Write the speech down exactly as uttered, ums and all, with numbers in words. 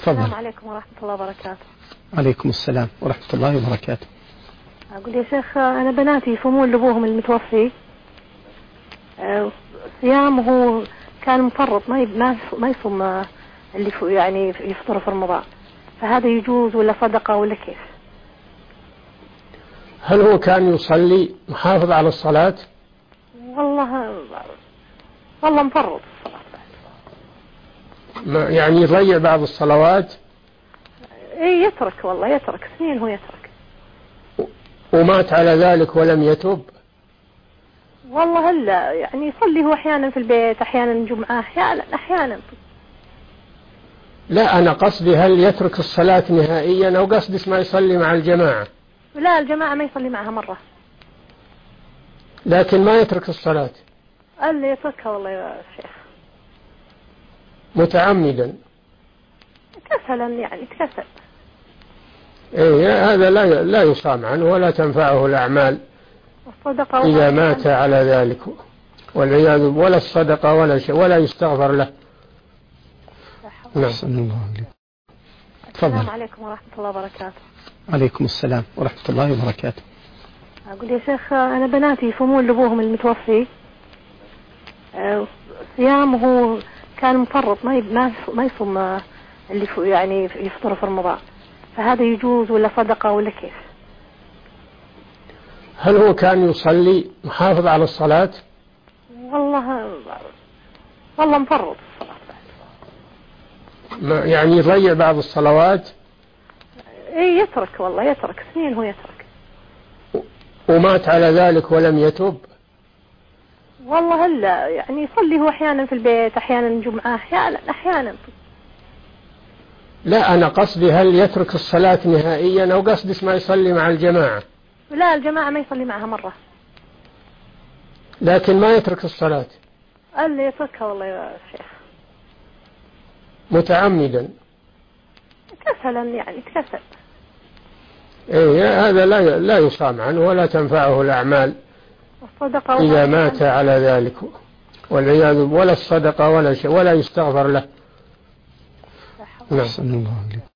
تفضل. السلام عليكم ورحمة الله وبركاته. عليكم السلام ورحمة الله وبركاته. أقول يا شيخ أنا بناتي يصومون لأبوهم المتوفي صيام، وهو كان مفرط ما ما ما يصوم اللي يعني يفطر في رمضان، فهذا يجوز ولا صدقة ولا كيف؟ هل هو كان يصلي محافظ على الصلاة؟ والله والله مفرط الصلاة، يعني يضيع بعض الصلوات. ايه يترك، والله يترك سنين هو يترك. ومات على ذلك ولم يتوب؟ والله هلا يعني يصلي هو احيانا في البيت، احيانا جمعة، احيانا احيانا لا أنا قصدي هل يترك الصلاة نهائيا، أو قصدي ما يصلي مع الجماعة؟ لا الجماعة ما يصلي معها مرة، لكن ما يترك الصلاة. قال لي يتركها والله يا شيخ متعمدا كسلا، يعني كسل. إيه هذا لا لا يصام عنه ولا تنفعه الأعمال الصدقة إذا مات على ذلك، والعياذ، ولا الصدقة ولا شيء، ولا يستغفر له. نعم. السلام عليكم ورحمة الله وبركاته. عليكم السلام ورحمة الله وبركاته. أقول يا شيخ أنا بناتي يصومون لأبوهم المتوفي صيام، وهو كان مفرط ما ما ما يصوم اللي يعني يفطر في رمضان، فهذا يجوز ولا صدقة ولا كيف؟ هل هو كان يصلي محافظ على الصلاة؟ والله والله مفرط الصلاة، يعني يضيع بعض الصلوات. ايه يترك، والله يترك سنين هو يترك. ومات على ذلك ولم يتوب؟ والله هلا يعني يصلي هو احيانا في البيت، احيانا جمعة، احيانا احيانا لا أنا قصدي هل يترك الصلاة نهائيا، أو قصدي ما يصلي مع الجماعة؟ لا الجماعة ما يصلي معها مرة، لكن ما يترك الصلاة. قال لي يتركها والله يا شيخ متعمدا كسلا، يعني كسل. إيه هذا لا لا يصام عنه ولا تنفعه الأعمال الصدقة إذا مات على ذلك، والعياذ، ولا الصدقة ولا شيء، ولا يستغفر له. نعم.